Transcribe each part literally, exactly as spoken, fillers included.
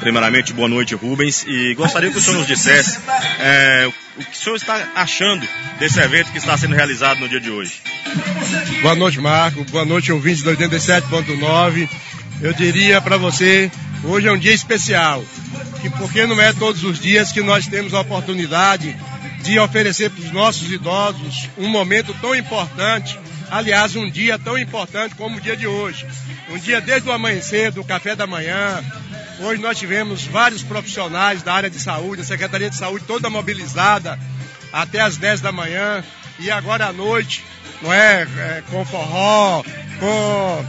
Primeiramente, boa noite, Rubens, e gostaria que o senhor nos dissesse é, o que o senhor está achando desse evento que está sendo realizado no dia de hoje. Boa noite, Marco, boa noite, ouvintes do oitenta e sete ponto nove. Eu diria para você, hoje é um dia especial, que porque não é todos os dias que nós temos a oportunidade de oferecer para os nossos idosos um momento tão importante, aliás, um dia tão importante como o dia de hoje. Um dia desde o amanhecer, do café da manhã. Hoje nós tivemos vários profissionais da área de saúde, a Secretaria de Saúde toda mobilizada até as dez da manhã. E agora à noite, não é, é com forró, com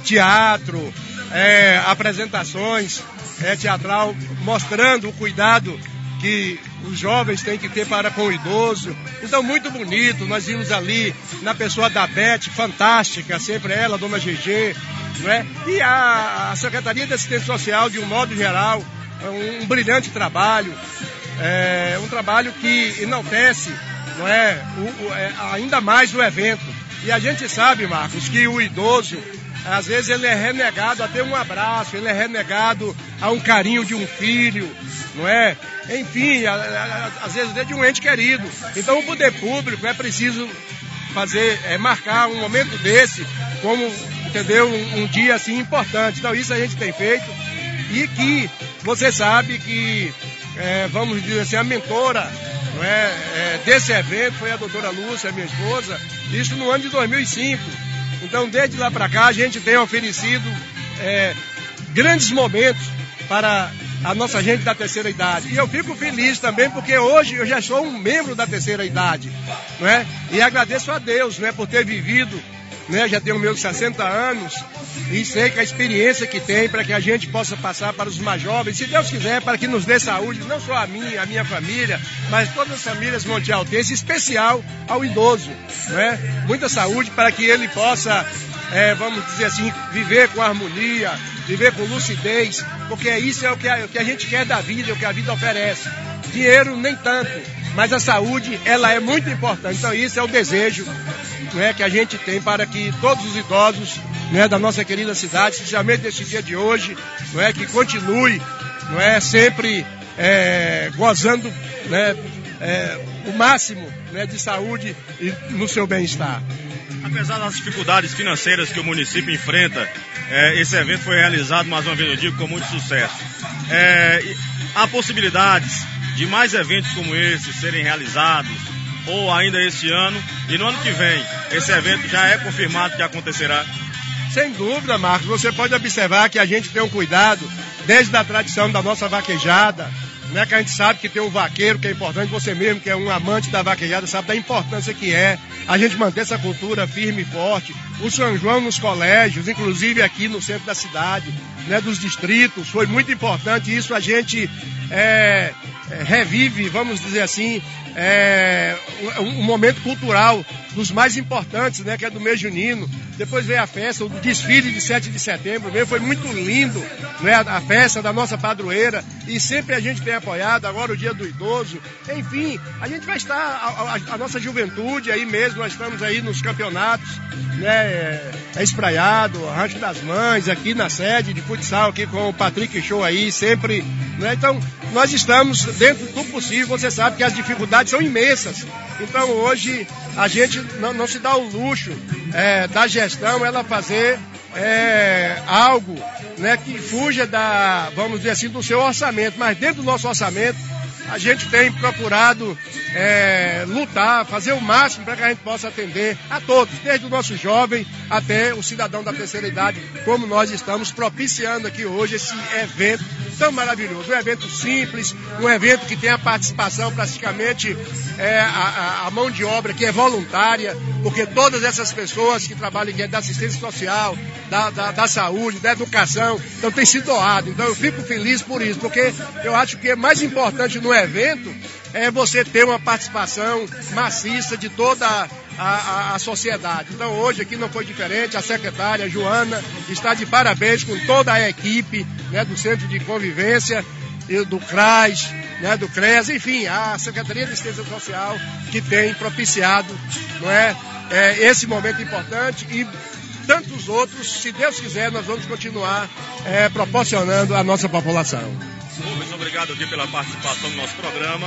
teatro, é, apresentações é, teatral, mostrando o cuidado que os jovens têm que ter para com o idoso. Então, muito bonito, nós vimos ali na pessoa da Beth, fantástica, sempre ela, dona G G, não é? E a, a Secretaria de Assistência Social, de um modo geral, um, um brilhante trabalho, é, um trabalho que enaltece, não é, o, o, é, ainda mais o evento. E a gente sabe, Marcos, que o idoso, às vezes ele é renegado a ter um abraço, ele é renegado a um carinho de um filho, não é? Enfim, a, a, às vezes de um ente querido. Então o poder público é preciso fazer, é, marcar um momento desse como, entendeu, um, um dia assim importante. Então isso a gente tem feito e que você sabe que, é, vamos dizer assim, a mentora, não é, é, desse evento foi a doutora Lúcia, minha esposa, isso no ano de dois mil e cinco. Então, desde lá para cá, a gente tem oferecido é, grandes momentos para a nossa gente da terceira idade. E eu fico feliz também porque hoje eu já sou um membro da terceira idade, não é? E agradeço a Deus, não é, por ter vivido, né? Já tenho meus sessenta anos e sei que a experiência que tem para que a gente possa passar para os mais jovens, se Deus quiser, para que nos dê saúde, não só a mim, a minha família, mas todas as famílias montealtenses, especial ao idoso, né? Muita saúde para que ele possa, é, vamos dizer assim, viver com harmonia, viver com lucidez, porque isso é o que a, o que a gente quer da vida, é o que a vida oferece. Dinheiro nem tanto, mas a saúde, ela é muito importante. Então isso é o desejo, né, que a gente tem para que todos os idosos, né, da nossa querida cidade, especialmente nesse dia de hoje, não é, que continue, não é, sempre é, gozando, né, é, o máximo, né, de saúde e no seu bem-estar. Apesar das dificuldades financeiras que o município enfrenta, é, esse evento foi realizado, mais uma vez eu digo, com muito sucesso. É, há possibilidades de mais eventos como esse serem realizados, ou ainda este ano, e no ano que vem, esse evento já é confirmado que acontecerá? Sem dúvida, Marcos, você pode observar que a gente tem um cuidado desde a tradição da nossa vaquejada, né, que a gente sabe que tem um vaqueiro, que é importante, você mesmo que é um amante da vaquejada, sabe da importância que é a gente manter essa cultura firme e forte. O São João nos colégios, inclusive aqui no centro da cidade, né, dos distritos, foi muito importante. Isso a gente é, é, revive, vamos dizer assim, é, um, um momento cultural dos mais importantes, né, que é do mês junino. Depois veio a festa, o desfile de sete de setembro, veio, foi muito lindo, né, a festa da nossa padroeira, e sempre a gente tem apoiado, agora o dia do idoso. Enfim, a gente vai estar, a, a, a nossa juventude aí mesmo, nós estamos aí nos campeonatos, né, é, é Espraiado, Rancho das Mães, aqui na sede de futsal, aqui com o Patrick Show aí, sempre, né, então nós estamos dentro do possível. Você sabe que as dificuldades são imensas, então hoje a gente não, não se dá o luxo é, da gestão ela fazer é, algo, né, que fuja da, vamos dizer assim, do seu orçamento, mas dentro do nosso orçamento a gente tem procurado é, lutar, fazer o máximo para que a gente possa atender a todos, desde o nosso jovem até o cidadão da terceira idade, como nós estamos propiciando aqui hoje esse evento tão maravilhoso. Um evento simples, um evento que tem a participação praticamente, é, a, a mão de obra que é voluntária, porque todas essas pessoas que trabalham aqui é da assistência social, da, da, da saúde, da educação, então tem sido doado. Então eu fico feliz por isso, porque eu acho que é mais importante no evento é você ter uma participação maciça de toda a, a, a sociedade. Então hoje aqui não foi diferente, a secretária Joana está de parabéns com toda a equipe, né, do Centro de Convivência, e do CRAS, né, do CRES, enfim, a Secretaria de Assistência Social que tem propiciado, não é, é, esse momento importante e tantos outros, se Deus quiser, nós vamos continuar é, proporcionando à nossa população. Muito obrigado aqui pela participação no nosso programa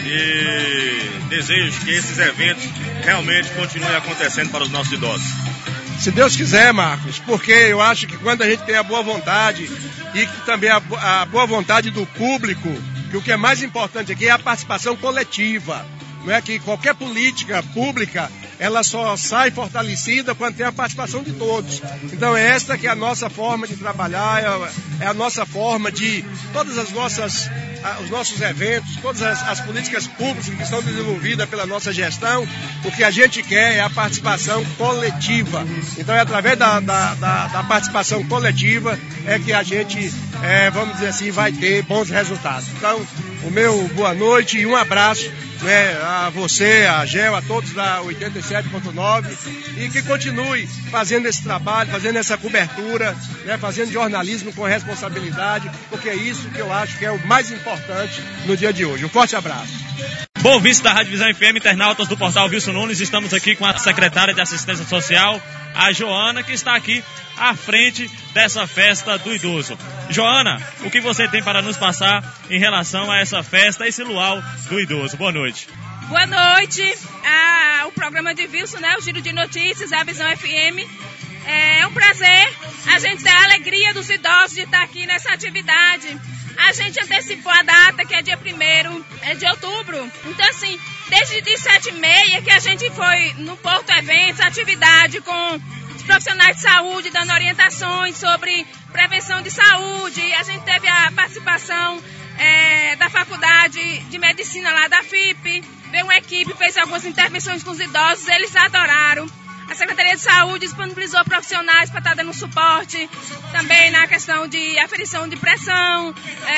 e desejo que esses eventos realmente continuem acontecendo para os nossos idosos. Se Deus quiser, Marcos, porque eu acho que quando a gente tem a boa vontade e que também a, a boa vontade do público, que o que é mais importante aqui é a participação coletiva. Não é que qualquer política pública, ela só sai fortalecida quando tem a participação de todos. Então é esta que é a nossa forma de trabalhar, é a nossa forma de todas as nossas, os nossos eventos, todas as, as políticas públicas que estão desenvolvidas pela nossa gestão, o que a gente quer é a participação coletiva. Então é através da, da, da, da participação coletiva é que a gente, é, vamos dizer assim, vai ter bons resultados. Então, o meu boa noite e um abraço, né, a você, a Gel, a todos da oitenta e sete ponto nove e que continue fazendo esse trabalho, fazendo essa cobertura, né, fazendo jornalismo com responsabilidade, porque é isso que eu acho que é o mais importante no dia de hoje. Um forte abraço. Bom, vice da Rádio Visão F M, internautas do portal Wilson Nunes, estamos aqui com a secretária de Assistência Social, a Joana, que está aqui à frente dessa festa do idoso. Joana, o que você tem para nos passar em relação a essa festa, esse luau do idoso? Boa noite. Boa noite. Ah, o programa de Wilson, né, o Giro de Notícias, a Visão F M. É um prazer a gente ter a alegria dos idosos de estar aqui nessa atividade. A gente antecipou a data, que é dia primeiro de outubro. Então, assim, desde de sete e meia que a gente foi no Porto Eventos, atividade com os profissionais de saúde, dando orientações sobre prevenção de saúde. A gente teve a participação é, da Faculdade de Medicina lá da F I P. Veio uma equipe, fez algumas intervenções com os idosos, eles adoraram. A Secretaria de Saúde disponibilizou profissionais para estar dando suporte também na questão de aferição de pressão,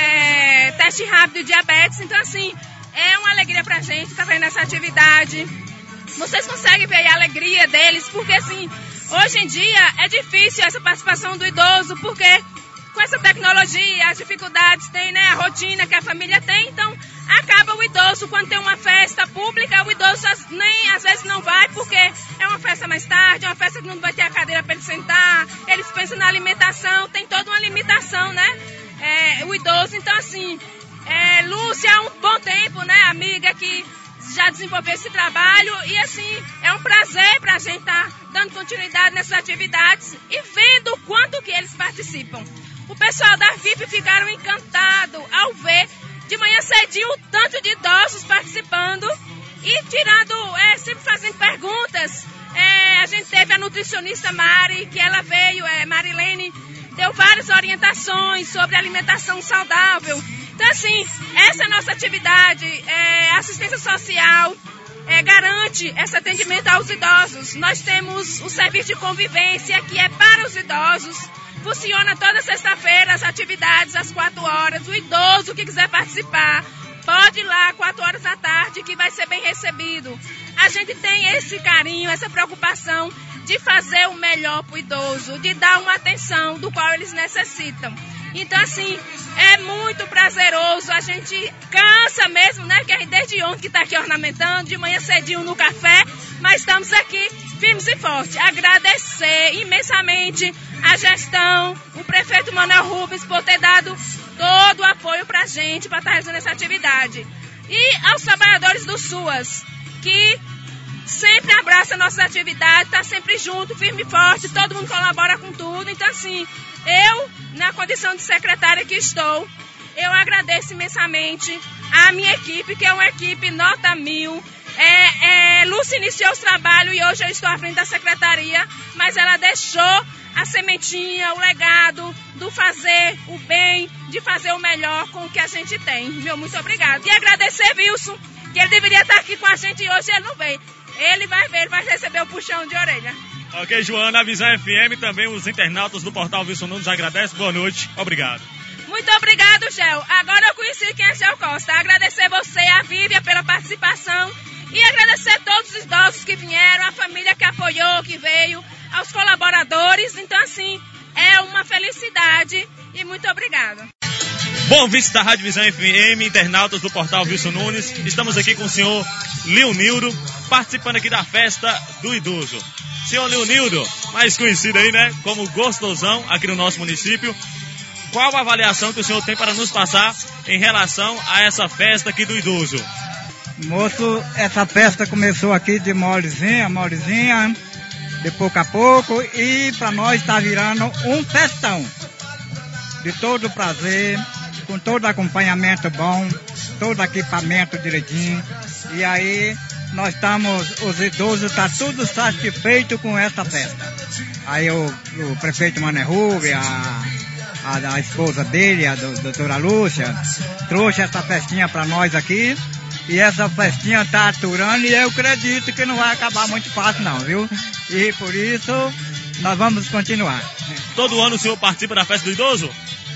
é, teste rápido de diabetes. Então, assim, é uma alegria para a gente estar vendo essa atividade. Vocês conseguem ver a alegria deles, porque, assim, hoje em dia é difícil essa participação do idoso, porque com essa tecnologia, as dificuldades tem, né, a rotina que a família tem, então acaba o idoso, quando tem uma festa pública, o idoso nem às vezes não vai, porque é uma festa mais tarde, é uma festa que não vai ter a cadeira para ele sentar, eles pensam na alimentação, tem toda uma limitação, né, é, o idoso. Então, assim, é, Lúcia há um bom tempo, né, amiga que já desenvolveu esse trabalho e, assim, é um prazer para a gente estar dando continuidade nessas atividades e vendo o quanto que eles participam. O pessoal da F I P ficaram encantados ao ver de manhã cedinho o tanto de idosos participando e tirando, é, sempre fazendo perguntas. É, a gente teve a nutricionista Mari, que ela veio, é, Marilene, deu várias orientações sobre alimentação saudável. Então, assim, essa é a nossa atividade, é, assistência social, é, garante esse atendimento aos idosos. Nós temos o serviço de convivência, que é para os idosos. Funciona toda sexta-feira as atividades às quatro horas. O idoso que quiser participar pode ir lá às quatro horas da tarde, que vai ser bem recebido. A gente tem esse carinho, essa preocupação de fazer o melhor para o idoso, de dar uma atenção do qual eles necessitam. Então, assim, é muito prazeroso, a gente cansa mesmo, né? Que a gente desde ontem que está aqui ornamentando, de manhã cedinho no café, mas estamos aqui firmes e fortes. Agradecer imensamente a gestão, o prefeito Manuel Rubens, por ter dado todo o apoio para a gente, para estar realizando essa atividade. E aos trabalhadores do SUAS, que sempre abraçam nossas atividades, está sempre junto, firme e forte, todo mundo colabora com tudo. Então, assim, eu, na condição de secretária que estou, eu agradeço imensamente a minha equipe, que é uma equipe nota mil. É, é, Lúcia iniciou os trabalhos e hoje eu estou à frente da secretaria, mas ela deixou a sementinha, o legado do fazer o bem, de fazer o melhor com o que a gente tem. Meu muito obrigado. E agradecer Wilson, que ele deveria estar aqui com a gente e hoje ele não veio. Ele vai ver, ele vai receber o puxão de orelha. Ok, Joana, a Visão F M, também os internautas do portal Wilson Nunes agradecem. Boa noite, obrigado. Muito obrigado, Gel. Agora eu conheci quem é Gel Costa. Agradecer você, a Vívia, pela participação e agradecer todos os idosos que vieram, a família que apoiou, que veio, aos colaboradores. Então, assim, é uma felicidade e muito obrigada. Bom, ouvintes da Rádio Visão F M, internautas do portal Wilson Nunes, estamos aqui com o senhor Leonildo, participando aqui da festa do idoso. Senhor Leonildo, mais conhecido aí, né, como Gostosão, aqui no nosso município, qual a avaliação que o senhor tem para nos passar em relação a essa festa aqui do idoso? Moço, essa festa começou aqui de molezinha, molezinha, de pouco a pouco, e para nós está virando um festão. De todo prazer, com todo acompanhamento bom, todo equipamento direitinho. E aí nós estamos, os idosos estão tá tudo satisfeitos com essa festa. Aí o, o prefeito Mané Rubio, a, a, a esposa dele, a do, doutora Lúcia, trouxe essa festinha para nós aqui. E essa festinha está aturando e eu acredito que não vai acabar muito fácil não, viu? E por isso nós vamos continuar. Todo ano o senhor participa da festa do idoso?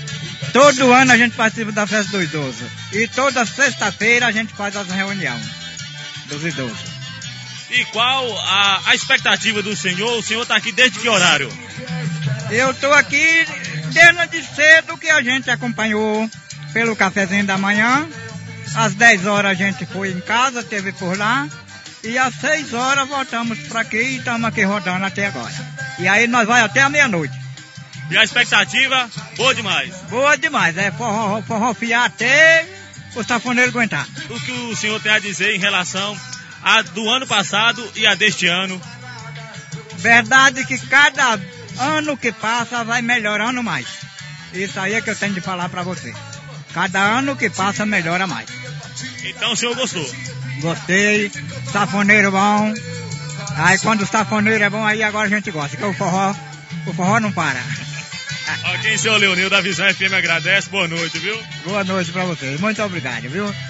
Todo ano a gente participa da festa do idoso. E toda sexta-feira a gente faz as reuniões dos idosos. E qual a, a expectativa do senhor? O senhor está aqui desde que horário? Eu estou aqui desde cedo que a gente acompanhou pelo cafezinho da manhã. Às dez horas a gente foi em casa, teve por lá. E às seis horas voltamos para aqui e estamos aqui rodando até agora. E aí nós vamos até a meia-noite. E a expectativa, boa demais. Boa demais, é forró, forró fiar até o safoneiro aguentar. O que o senhor tem a dizer em relação a do ano passado e a deste ano? Verdade que cada ano que passa vai melhorando mais. Isso aí é que eu tenho de falar para você. Cada ano que passa melhora mais. Então o senhor gostou? Gostei, safoneiro bom. Aí quando o safoneiro é bom, aí agora a gente gosta, que o forró, o forró não para. Ok, senhor Leonildo da Visão F M agradece, boa noite, viu? Boa noite pra vocês, muito obrigado, viu?